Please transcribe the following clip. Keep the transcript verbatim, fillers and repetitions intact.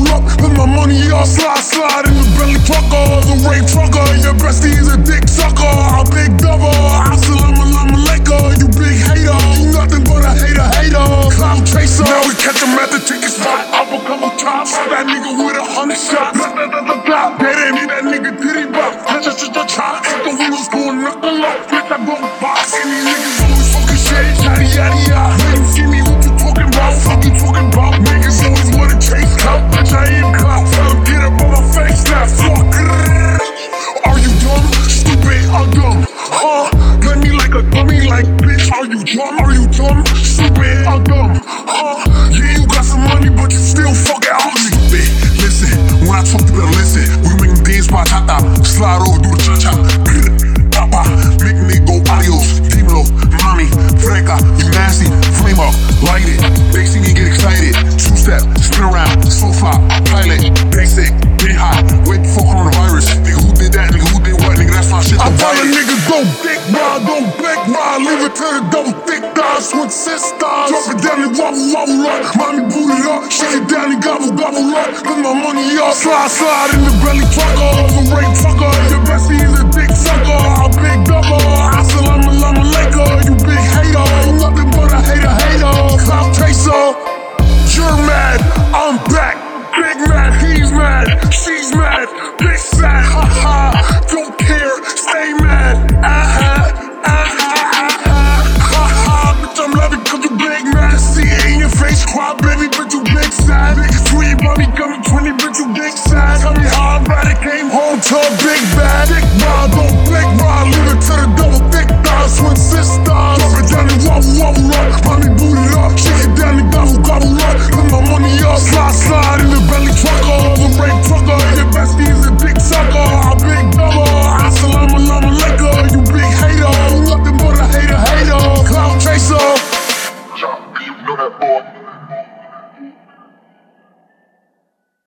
bubble up, put my money up, slide, slide in the belly trucker, the rape trucker. Your bestie is a dick sucker, a big double. Assalamualaikum, you big hater. You nothing but a hater, hater. Cloud chaser. Now we catch him at the ticket spot. Up a couple times, that nigga with a hundred shots. They didn't need that nigga titty box. Just just just try. If the wheels going nothing low, flip that boat box. And these niggas always talking shit, yada yada yada. When you see me, what you talking about? Fuck you talking about? Niggas always wanna chase clout, bitch I ain't clout. Tell them get up on my face now. Fuck. Are you dumb, stupid, or dumb? Huh? Let me like a dummy, like bitch. Are you dumb? Are you dumb, stupid, or dumb? Huh? Yeah, you got some money, but you still fucking ugly. Stupid. Listen, when I talk, you better listen. We making dance by chata, slide over, do the cha cha. Papa, make me go adios. Dímelo, mami, freca, you nasty. Flame up, light it. They see me get excited. Two step, spin around, so fly, pilot, basic, get hot. Wait for coronavirus. Nigga, who did that? Nigga, who did what? Nigga, that's my shit. I tell a nigga, go big ride, go big ride. Leave it to the double thick thighs, switch sisters. Drop it down and wobble, wobble up. Mommy boot it up, shake it down and gobble, gobble up. Put my money up, slide, slide in the belly trucker, the rape trucker. Your bestie is a dick sucker, a big double. Assalamualaikum, you big hater. You nothing but a hater, hater. Cloud chaser. You're mad, I'm back. Big mad, he's mad, she's mad, big sad, ha ha.